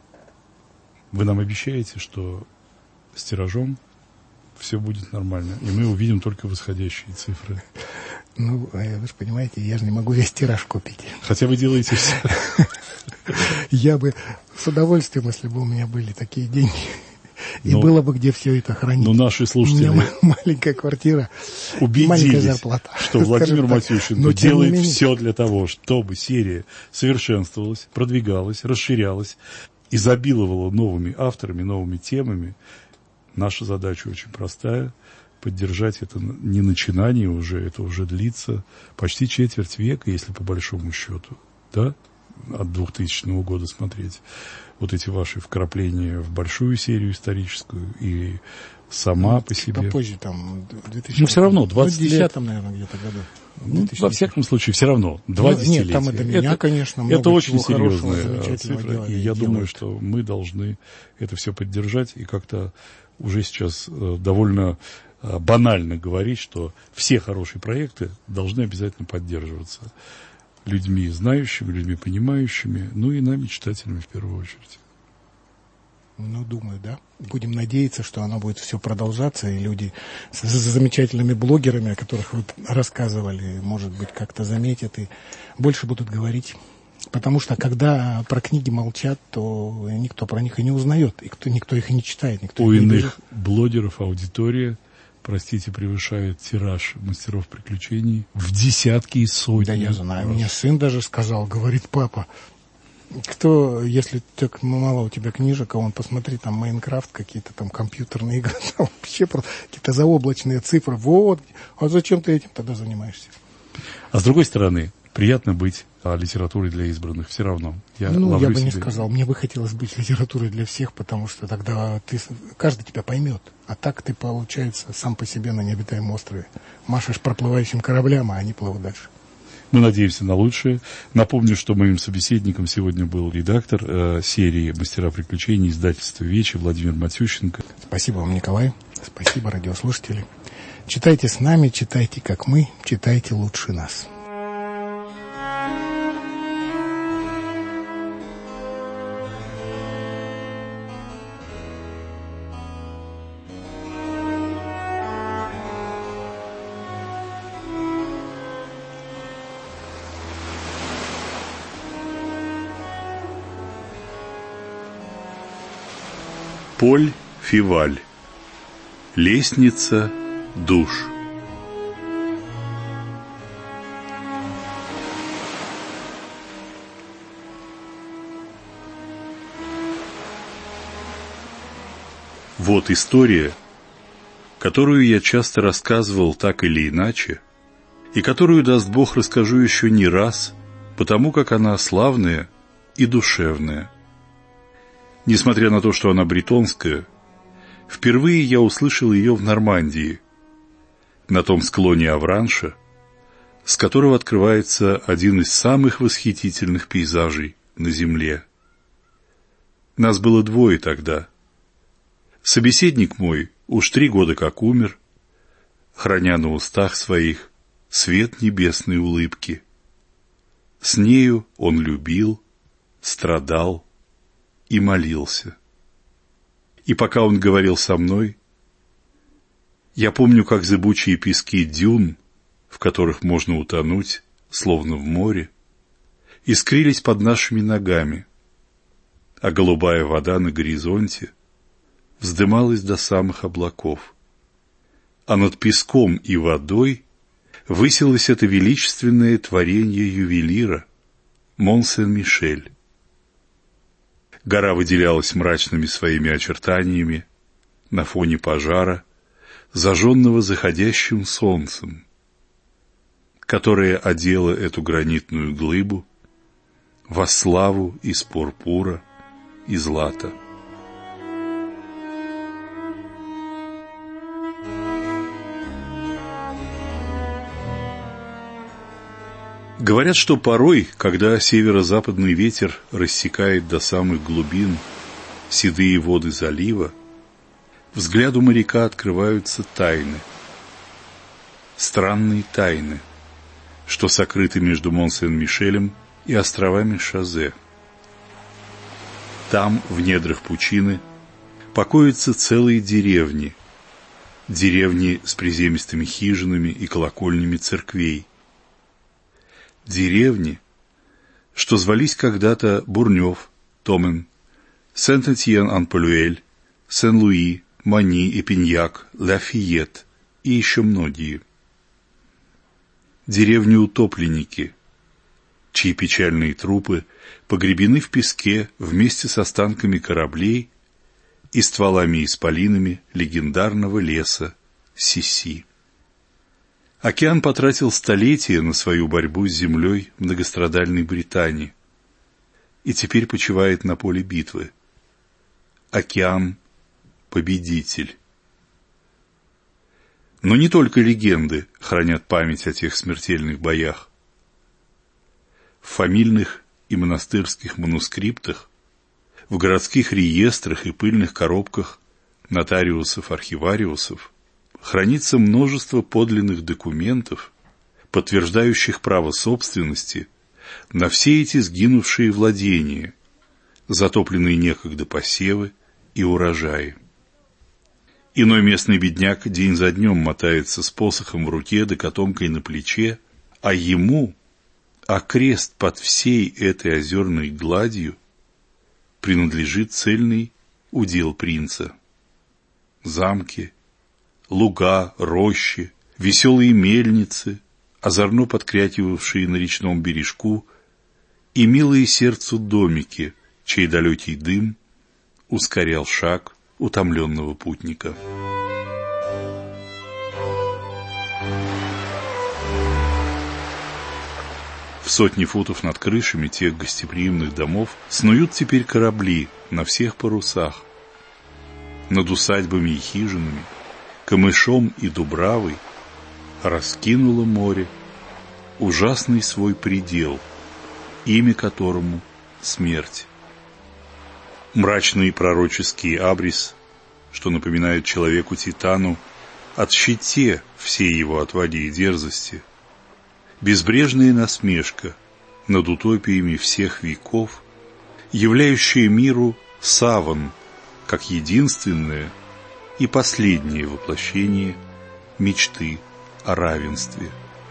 вы нам обещаете, что с тиражом все будет нормально, и мы увидим только восходящие цифры.
Ну, вы же понимаете, я же не могу весь тираж купить.
Хотя вы делаете все.
Я бы с удовольствием, если бы у меня были такие деньги, и
но,
было бы где все это хранить.
Но наши слушатели...
У меня маленькая квартира, маленькая зарплата.
Что Владимир Матющенко делает все для того, чтобы серия совершенствовалась, продвигалась, расширялась, изобиловала новыми авторами, новыми темами. Наша задача очень простая — поддержать это не начинание уже, это уже длится почти четверть века, если по большому счету, да, от двухтысячного года смотреть. Вот эти ваши вкрапления в большую серию историческую и сама ну, по себе.
Попозже, там, в две тысячи...
Ну, все равно, двадцать лет.
В десятом, наверное, где-то году.
Ну, во всяком случае, все равно, два ну, десятилетия.
Нет, там и до меня,
это,
конечно, много
это очень
хорошего,
серьезная цифра, и я
делают.
думаю, что мы должны это все поддержать, и как-то уже сейчас э, довольно э, банально говорить, что все хорошие проекты должны обязательно поддерживаться людьми знающими, людьми понимающими, ну и нами, читателями в первую очередь.
Ну, думаю, да. Будем надеяться, что оно будет все продолжаться, и люди с, с замечательными блогерами, о которых вы рассказывали, может быть, как-то заметят и больше будут говорить. Потому что, когда про книги молчат, то никто про них и не узнает, и кто, никто их и не читает. Никто
У
их не
иных
берет.
блогеров аудитория простите, превышает тираж мастеров приключений в десятки и сотни.
Да я знаю, мне сын даже сказал, говорит, папа, кто, если так мало у тебя книжек, а он, посмотри, там Майнкрафт, какие-то там компьютерные игры, там вообще просто какие-то заоблачные цифры, вот, а зачем ты этим тогда занимаешься?
А с другой стороны, приятно быть а, литературой для избранных, все равно. Я
ну, я бы
себе...
не сказал, мне бы хотелось быть литературой для всех, потому что тогда ты, каждый тебя поймет, а так ты, получается, сам по себе на необитаемом острове машешь проплывающим кораблям, а они плывут дальше.
Мы надеемся на лучшее. Напомню, что моим собеседником сегодня был редактор э, серии «Мастера приключений» издательства «Вече» Владимир Матющенко.
Спасибо вам, Николай. Спасибо, радиослушатели. Читайте с нами, читайте как мы, читайте лучше нас.
Поль Феваль. Лестница душ. Вот история, которую я часто рассказывал так или иначе, и которую, даст Бог, расскажу еще не раз, потому как она славная и душевная. Несмотря на то, что она бретонская, впервые я услышал ее в Нормандии, на том склоне Авранша, с которого открывается один из самых восхитительных пейзажей на земле. Нас было двое тогда. Собеседник мой уж три года как умер, храня на устах своих свет небесной улыбки. С нею он любил, страдал и молился. И пока он говорил со мной, я помню, как зыбучие пески дюн, в которых можно утонуть, словно в море, искрились под нашими ногами, а голубая вода на горизонте вздымалась до самых облаков. А над песком и водой высилось это величественное творение ювелира Мон-Сен-Мишель. Гора выделялась мрачными своими очертаниями на фоне пожара, зажженного заходящим солнцем, которое одело эту гранитную глыбу во славу из пурпура и злата. Говорят, что порой, когда северо-западный ветер рассекает до самых глубин седые воды залива, взгляду моряка открываются тайны, странные тайны, что сокрыты между Мон-Сен-Мишелем и островами Шазе. Там, в недрах пучины, покоятся целые деревни, деревни с приземистыми хижинами и колокольнями церквей, деревни, что звались когда-то Бурнёв, Томен, Сент-Этьен-Ан-Полюэль, Сен-Луи, Мани, Эпиньяк, Ла-Фиет и еще многие. Деревни-утопленники, чьи печальные трупы погребены в песке вместе с останками кораблей и стволами-исполинами легендарного леса Сиси. Океан потратил столетия на свою борьбу с землей многострадальной Британии и теперь почивает на поле битвы. Океан – победитель. Но не только легенды хранят память о тех смертельных боях. В фамильных и монастырских манускриптах, в городских реестрах и пыльных коробках нотариусов-архивариусов хранится множество подлинных документов, подтверждающих право собственности на все эти сгинувшие владения, затопленные некогда посевы и урожаи. Иной местный бедняк день за днем мотается с посохом в руке да котомкой на плече, а ему, а крест под всей этой озерной гладью, принадлежит цельный удел принца. Замки, луга, рощи, веселые мельницы, озорно подкрякивавшие на речном бережку, и милые сердцу домики, чей далекий дым ускорял шаг утомленного путника. В сотни футов над крышами тех гостеприимных домов снуют теперь корабли на всех парусах. Над усадьбами и хижинами, камышом и дубравой раскинуло море ужасный свой предел, имя которому смерть. Мрачный пророческий абрис, что напоминает человеку-титану о щите всей его отваги и дерзости, безбрежная насмешка над утопиями всех веков, являющая миру саван как единственное и последнее воплощение мечты о равенстве.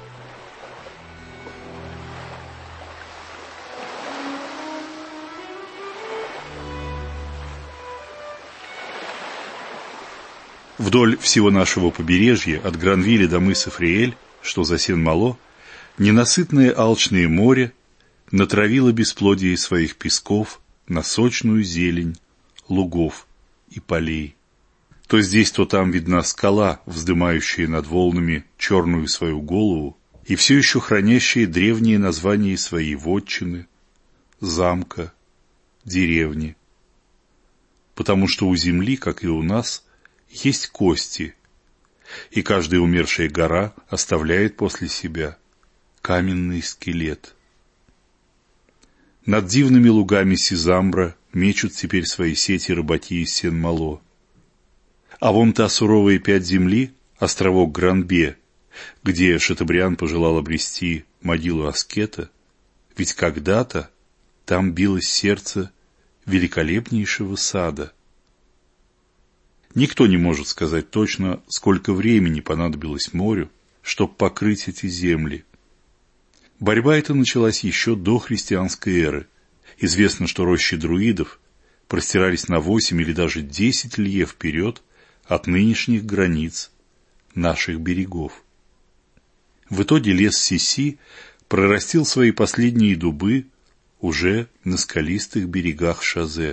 Вдоль всего нашего побережья, от Гранвилля до мыса Фриэль, что за Сен-Мало, ненасытное алчное море натравило бесплодие своих песков на сочную зелень лугов и полей. То здесь, то там видна скала, вздымающая над волнами черную свою голову и все еще хранящая древние названия своей вотчины, замка, деревни. Потому что у земли, как и у нас, есть кости, и каждая умершая гора оставляет после себя каменный скелет. Над дивными лугами Сизамбра мечут теперь свои сети рыбаки из Сен-Мало. А вон та суровая пять земли, островок Гранбе, где Шатобриан пожелал обрести могилу аскета, ведь когда-то там билось сердце великолепнейшего сада. Никто не может сказать точно, сколько времени понадобилось морю, чтобы покрыть эти земли. Борьба эта началась еще до христианской эры. Известно, что рощи друидов простирались на восемь или даже десять лье вперед от нынешних границ наших берегов. В итоге лес Сиси прорастил свои последние дубы уже на скалистых берегах Шазе.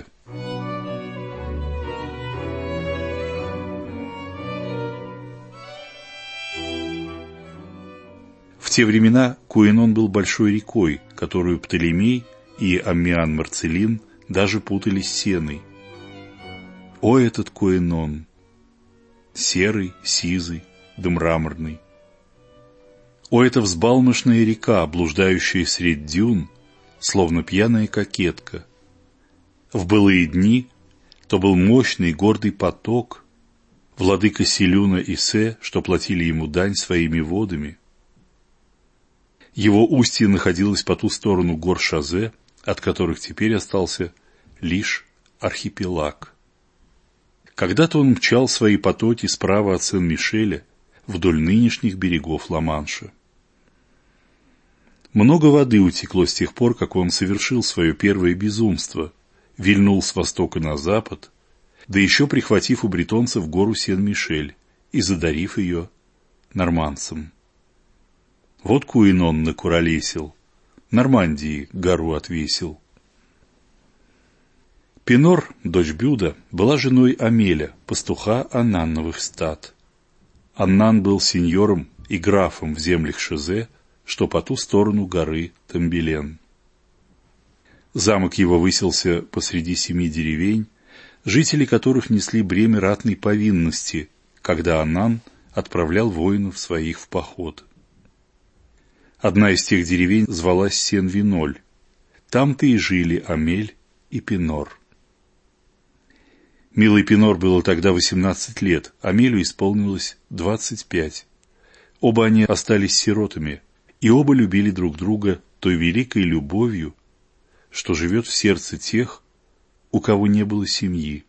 В те времена Куэнон был большой рекой, которую Птолемей и Аммиан Марцелин даже путали с Сеной. О, этот Куэнон! Серый, сизый, да мраморный. О, эта взбалмошная река, блуждающая средь дюн, словно пьяная кокетка. В былые дни то был мощный гордый поток, владыка Селюна и Се, что платили ему дань своими водами. Его устье находилось по ту сторону гор Шазе, от которых теперь остался лишь архипелаг. Когда-то он мчал свои потоки справа от Сен-Мишеля вдоль нынешних берегов Ла-Манша. Много воды утекло с тех пор, как он совершил свое первое безумство, вильнул с востока на запад, да еще прихватив у бретонцев гору Сен-Мишель и задарив ее нормандцам. Вот Куэнон накуролесил, Нормандии гору отвесил. Пинор, дочь Бюда, была женой Амеля, пастуха Аннановых стад. Аннан был сеньором и графом в землях Шазе, что по ту сторону горы Тамбелен. Замок его высился посреди семи деревень, жители которых несли бремя ратной повинности, когда Аннан отправлял воинов своих в поход. Одна из тех деревень звалась Сен-Виноль. Там-то и жили Амель и Пинор. Милой Пинор было тогда восемнадцать лет, Амелю исполнилось двадцать пять. Оба они остались сиротами, и оба любили друг друга той великой любовью, что живет в сердце тех, у кого не было семьи.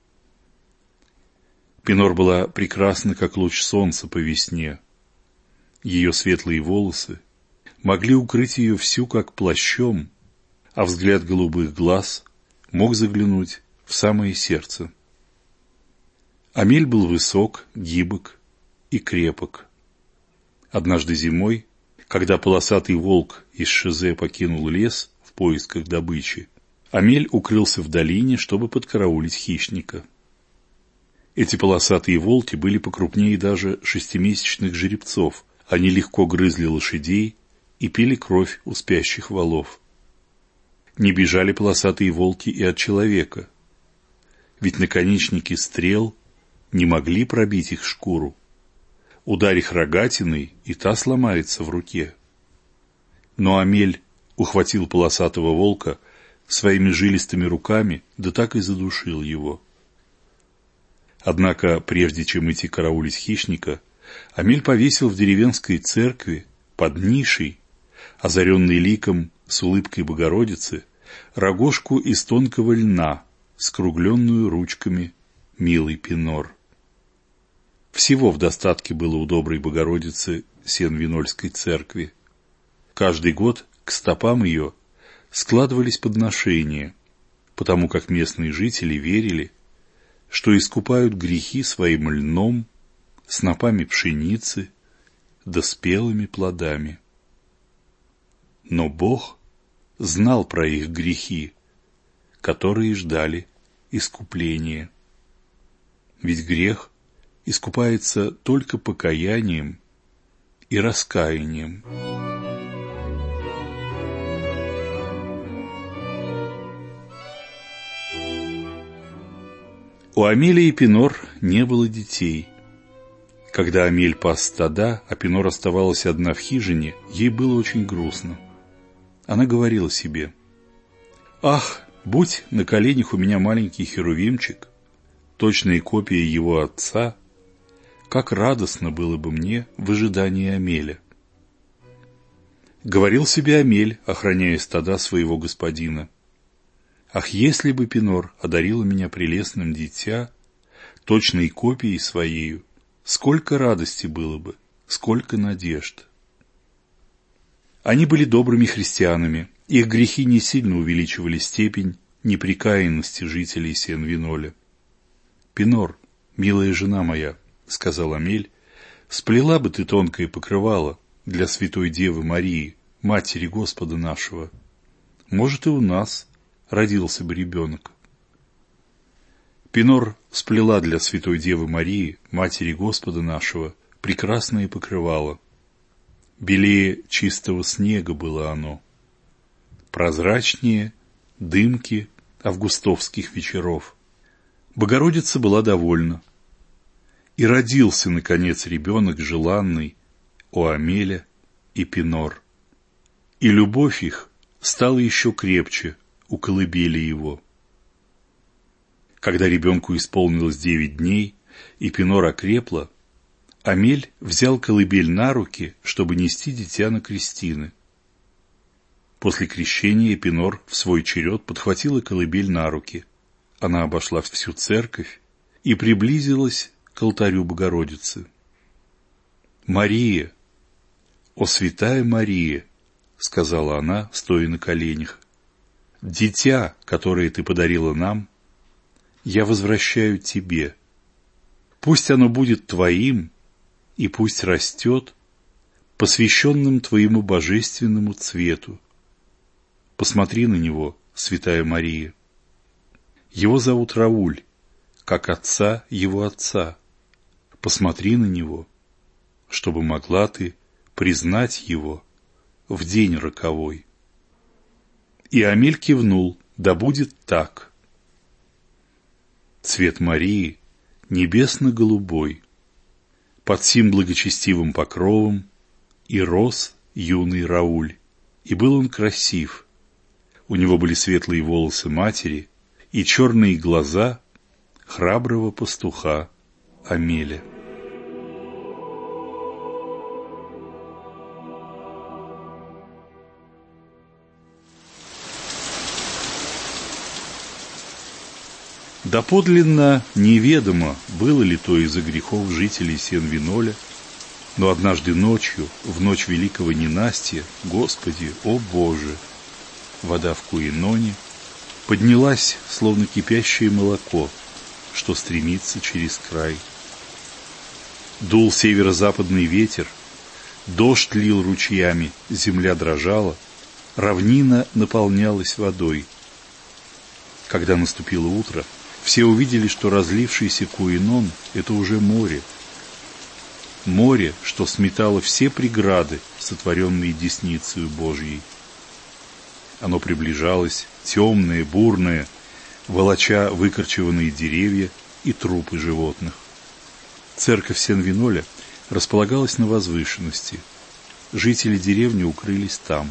Пинор была прекрасна, как луч солнца по весне. Ее светлые волосы могли укрыть ее всю как плащом, а взгляд голубых глаз мог заглянуть в самое сердце. Амель был высок, гибок и крепок. Однажды зимой, когда полосатый волк из Шизе покинул лес в поисках добычи, Амель укрылся в долине, чтобы подкараулить хищника. Эти полосатые волки были покрупнее даже шестимесячных жеребцов. Они легко грызли лошадей и пили кровь у спящих волов. Не бежали полосатые волки и от человека, ведь наконечники стрел не могли пробить их шкуру. Ударь их рогатиной, и та сломается в руке. Но Амель ухватил полосатого волка своими жилистыми руками, да так и задушил его. Однако, прежде чем идти караулить хищника, Амель повесил в деревенской церкви под нишей, озаренной ликом с улыбкой Богородицы, рогожку из тонкого льна, скругленную ручками милый Пинор. Всего в достатке было у доброй Богородицы Сен-Винольской церкви. Каждый год к стопам ее складывались подношения, потому как местные жители верили, что искупают грехи своим льном, снопами пшеницы да спелыми плодами. Но Бог знал про их грехи, которые ждали искупления. Ведь грех искупается только покаянием и раскаянием. У Амели и Пинор не было детей. Когда Амель пас стада, а Пинор оставалась одна в хижине, ей было очень грустно. Она говорила себе: «Ах, будь на коленях у меня маленький херувимчик, точная копия его отца, как радостно было бы мне в ожидании Амеля». Говорил себе Амель, охраняя стада своего господина: «Ах, если бы Пинор одарила меня прелестным дитя, точной копией своею, сколько радости было бы, сколько надежд». Они были добрыми христианами, их грехи не сильно увеличивали степень непрекаянности жителей Сен-Виноля. «Пинор, милая жена моя, — сказал Амель, — сплела бы ты тонкое покрывало для святой Девы Марии, Матери Господа нашего. Может, и у нас родился бы ребенок». Пинор сплела для святой Девы Марии, Матери Господа нашего, прекрасное покрывало. Белее чистого снега было оно, прозрачнее дымки августовских вечеров. Богородица была довольна, и родился, наконец, ребенок желанный у Амеля и Пинор. И любовь их стала еще крепче у колыбели его. Когда ребенку исполнилось девять дней, и Пинор окрепла, Амель взял колыбель на руки, чтобы нести дитя на крестины. После крещения Пинор в свой черед подхватила колыбель на руки. Она обошла всю церковь и приблизилась к алтарю Богородицы. «Мария, о святая Мария, — сказала она, стоя на коленях, — дитя, которое ты подарила нам, я возвращаю тебе. Пусть оно будет твоим, и пусть растет, посвященным твоему божественному цвету. Посмотри на него, святая Мария. Его зовут Рауль, как отца его отца. Посмотри на него, чтобы могла ты признать его в день роковой». И Амель кивнул: «Да будет так». Цвет Марии небесно-голубой, под сим благочестивым покровом и рос юный Рауль, и был он красив. У него были светлые волосы матери и черные глаза храброго пастуха Амеля. Доподлинно неведомо, было ли то из-за грехов жителей Сен-Виноля, но однажды ночью, в ночь великого ненастья, Господи, о Боже, вода в Куиноне поднялась, словно кипящее молоко, что стремится через край. Дул северо-западный ветер, дождь лил ручьями, земля дрожала, равнина наполнялась водой. Когда наступило утро, все увидели, что разлившийся Куинон — это уже море. Море, что сметало все преграды, сотворенные десницею Божьей. Оно приближалось, темное, бурное, волоча выкорчеванные деревья и трупы животных. Церковь Сен-Виноля располагалась на возвышенности. Жители деревни укрылись там.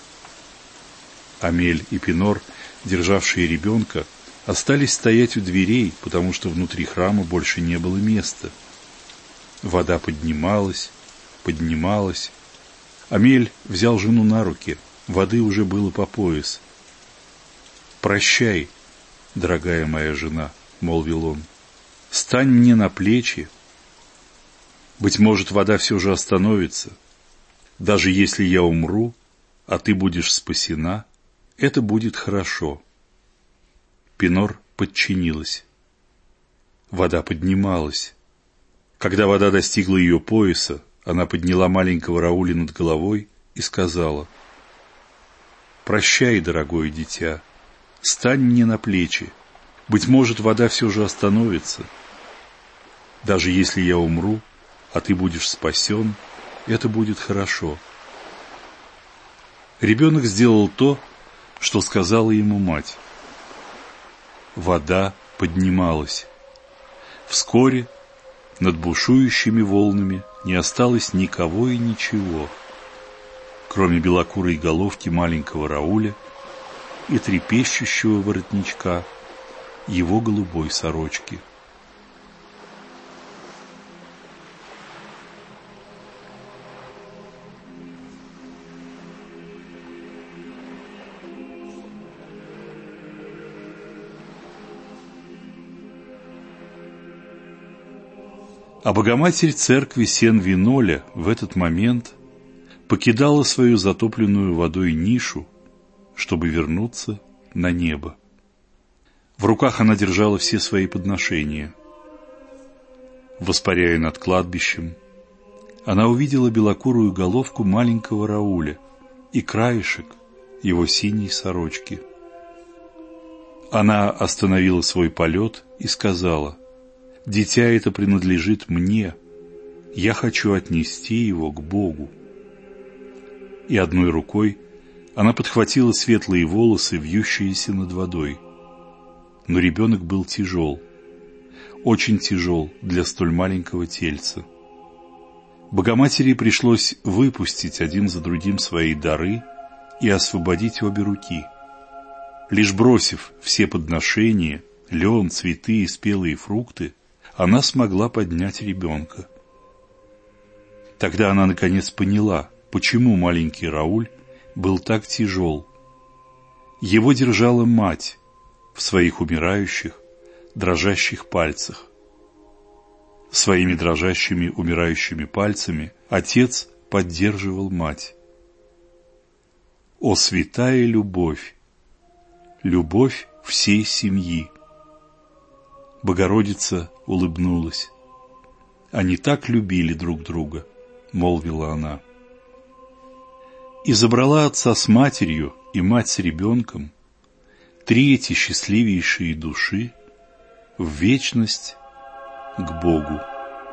Амель и Пинор, державшие ребенка, остались стоять у дверей, потому что внутри храма больше не было места. Вода поднималась, поднималась. Амель взял жену на руки, воды уже было по пояс. «Прощай, дорогая моя жена», — молвил он, — «стань мне на плечи. Быть может, вода все же остановится. Даже если я умру, а ты будешь спасена, это будет хорошо». Пинор подчинилась. Вода поднималась. Когда вода достигла ее пояса, она подняла маленького Рауля над головой и сказала: «Прощай, дорогое дитя, стань мне на плечи. Быть может, вода все же остановится. Даже если я умру, а ты будешь спасен, это будет хорошо». Ребенок сделал то, что сказала ему мать. Вода поднималась. Вскоре над бушующими волнами не осталось никого и ничего, кроме белокурой головки маленького Рауля и трепещущего воротничка его голубой сорочки. А Богоматерь церкви Сен-Виноля в этот момент покидала свою затопленную водой нишу, чтобы вернуться на небо. В руках она держала все свои подношения. Воспаряя над кладбищем, она увидела белокурую головку маленького Рауля и краешек его синей сорочки. Она остановила свой полет и сказала: «Дитя это принадлежит мне, я хочу отнести его к Богу». И одной рукой она подхватила светлые волосы, вьющиеся над водой. Но ребенок был тяжел, очень тяжел для столь маленького тельца. Богоматери пришлось выпустить один за другим свои дары и освободить обе руки. Лишь бросив все подношения, лен, цветы и спелые фрукты, она смогла поднять ребенка. Тогда она наконец поняла, почему маленький Рауль был так тяжел. Его держала мать в своих умирающих, дрожащих пальцах. Своими дрожащими, умирающими пальцами отец поддерживал мать. О, святая любовь! Любовь всей семьи! Богородица улыбнулась. «Они так любили друг друга», — молвила она. И забрала отца с матерью и мать с ребенком, три эти счастливейшие души, в вечность к Богу.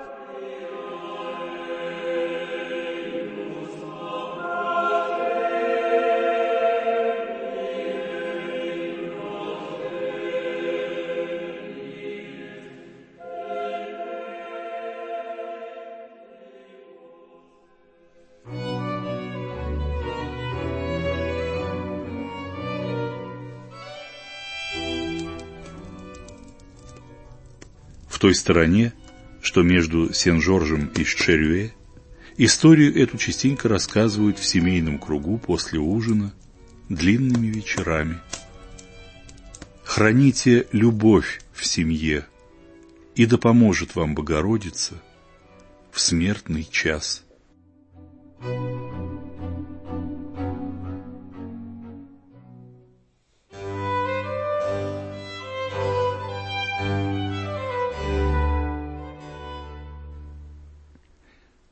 В той стороне, что между Сен-Жоржем и Шерюэ, историю эту частенько рассказывают в семейном кругу после ужина длинными вечерами. Храните любовь в семье, и да поможет вам Богородица в смертный час.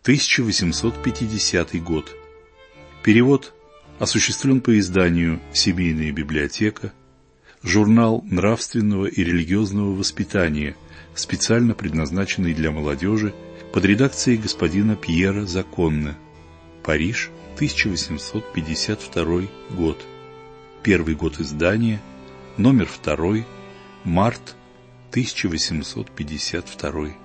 тысяча восемьсот пятидесятый год. Перевод осуществлен по изданию «Семейная библиотека», журнал нравственного и религиозного воспитания, специально предназначенный для молодежи, под редакцией господина Пьера Законне. Париж, тысяча восемьсот пятьдесят второй год. Первый год издания, номер второй, март тысяча восемьсот пятьдесят второй.